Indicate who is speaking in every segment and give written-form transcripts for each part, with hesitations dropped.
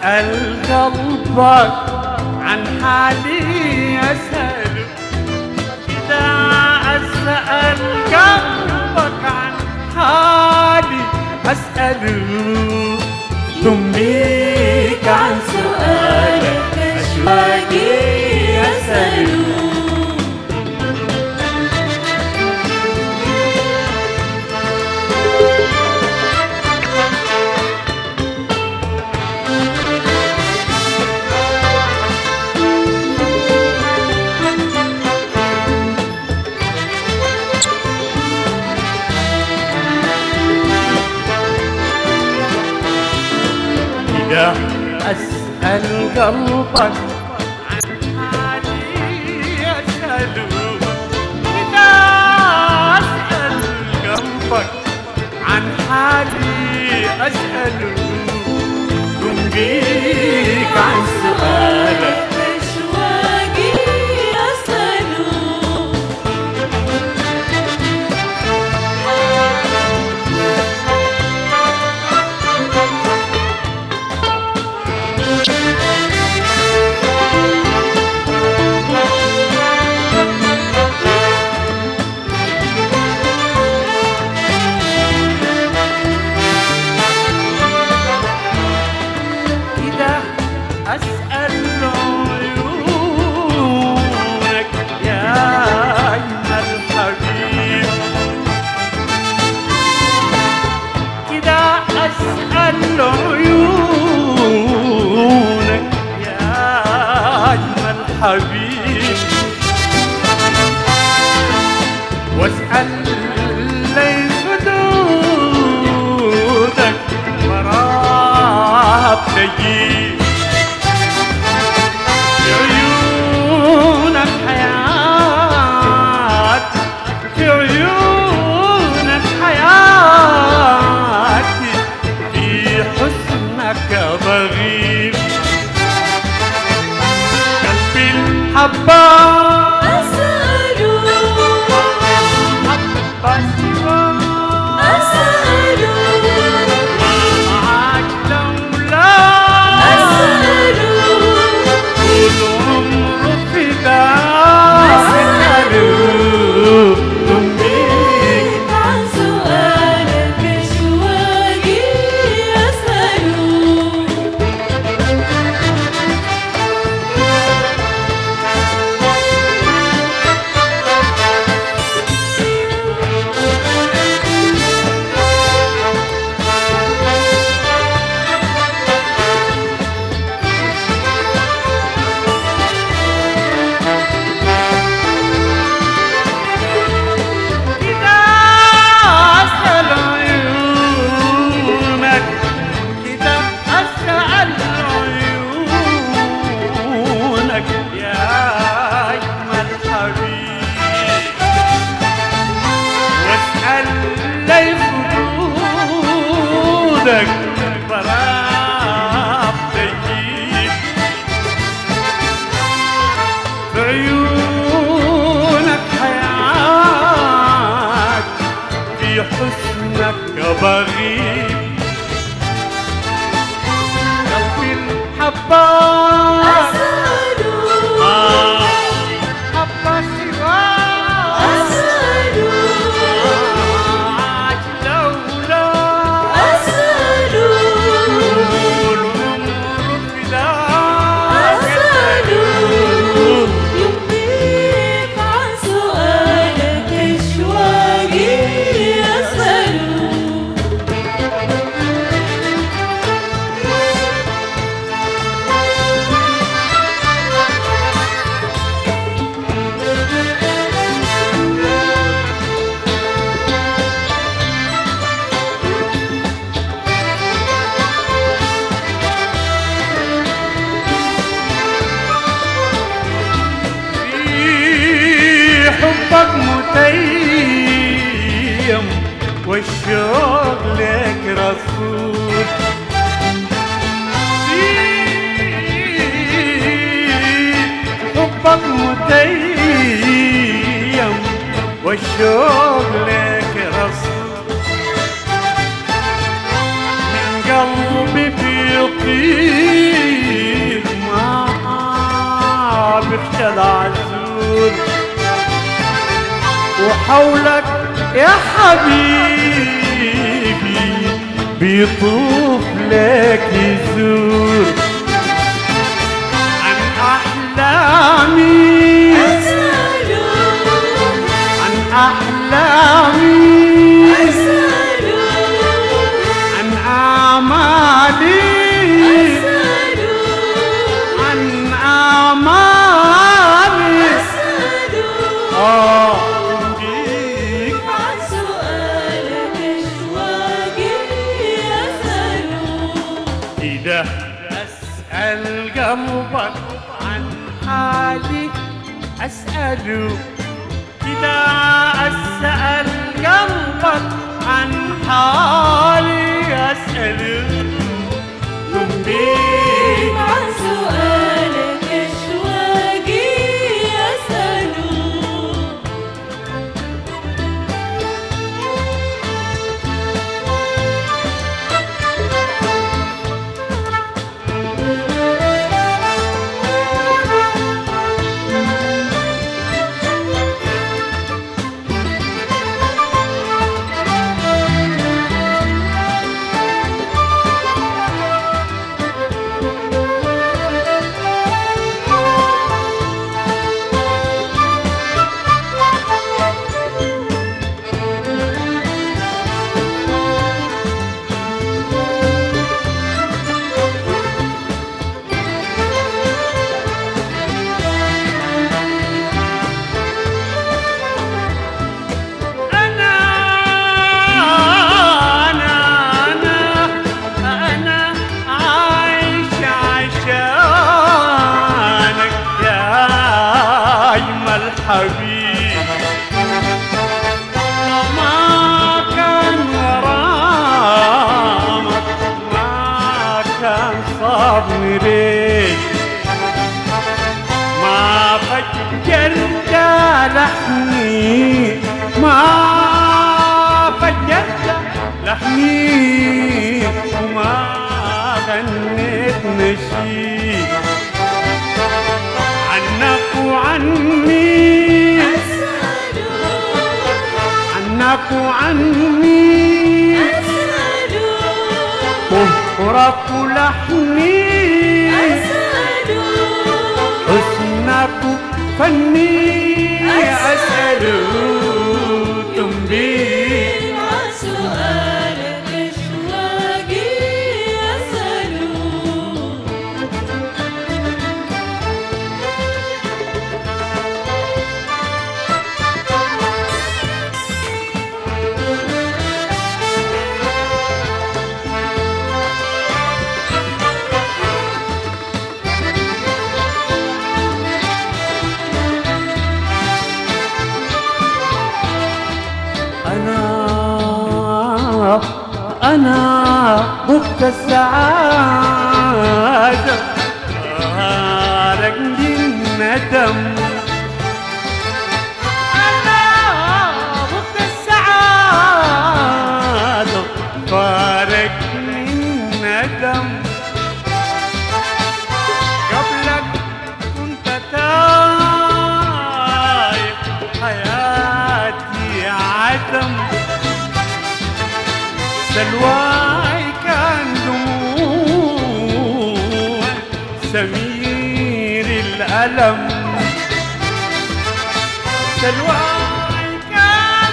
Speaker 1: أسأل قلبك عن حالي أسأله، إذا أسأل قلبك عن حالي أسأله، تمليك عن سؤالك أشواقي أسأله. إذا أسأل قلبك عن حالي أسأله، إذا أسأل قلبك عن حالي أسأله، تنبيك عن سؤالك
Speaker 2: أشواقي أسأله.
Speaker 1: أسأل عيونك يا أيها الحبيب، كده أسأل عيونك يا أيها الحبيب، واسأل لي خدودك وراها بتجيب، في عيونك حياتي، في حسنك بغيب، قلبي الحباب
Speaker 2: أسأله،
Speaker 1: حبة سوا
Speaker 2: أسأله،
Speaker 1: معاك لولا
Speaker 2: أسأله،
Speaker 1: طول عمره فداك أسأله،
Speaker 2: عن سؤالك أشواقي أسأله.
Speaker 1: براب تجيب، في عيونك حياة، في حسنك بغيب، قلبي الحباب
Speaker 2: أسأله،
Speaker 1: حبة سوا
Speaker 2: أسأله،
Speaker 1: معاك لولا
Speaker 2: أسأله،
Speaker 1: طول عمره فداك
Speaker 2: أسأله، يمليك عن سؤالك أشواقي أسأله.
Speaker 1: حبك متيم والشوق لك رصود، حبك متيم والشوق لك رصود، من قلبي في طيب يزور وحولك يا حبيبي بيطوف لك يزور عن أحلامي عن أحلامي عن أعمالي عن أعمالي بيك
Speaker 2: عن سؤالك أشواقي يسألوا
Speaker 1: إذا أسأل قلبك عن حالي أسأله إذا أسأل قلبك عن حالي أسأله بيك
Speaker 2: عن سؤالك أشواقي يسألوا
Speaker 1: أنا عايش عشانك يا أجمل حبيب ما كان غرامك ما كان صابني ليك ما فجرت لحني ما فجرت لحني وما غنيت نشيد عنك وعني عنك وعني مهرك ولحني حسنك وفني أسأله تنبيه
Speaker 2: عن سؤالك أشواقي يسألوا
Speaker 1: أنا بخت السعادة رقدي الندم أنا بخت السعادة فارقني الندم قبلك كنت تايه حياتي عدم سلواي كان دموع سمير الألم سلواي كان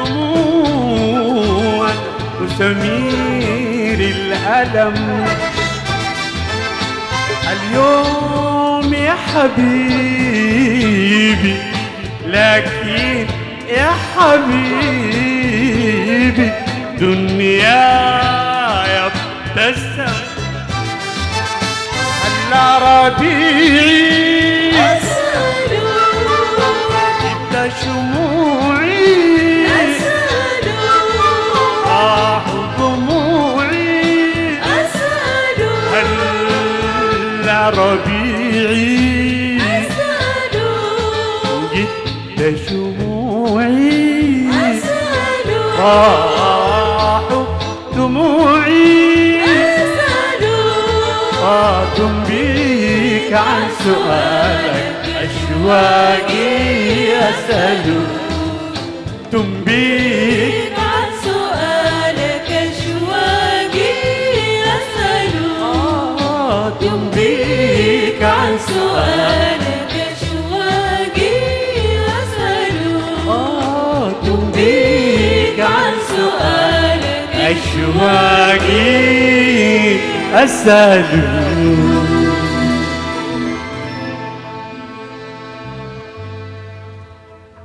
Speaker 1: دموع وسمير الألم اليوم يا حبيبي لكن يا حبيبي دنيا يبتسم هلا ربيعي جبت شموعي راح دموعي هلا ربيعي جبت شموعي راحوا دموعي قادم بيك عن سؤالك أشواقي أسأل تنبيك
Speaker 2: عن سؤالك أشواقي أسأل
Speaker 1: تنبيك عن
Speaker 2: سؤالك أشواقي أسأل
Speaker 1: تنبيك عن
Speaker 2: سؤالك
Speaker 1: أشواقي أسأل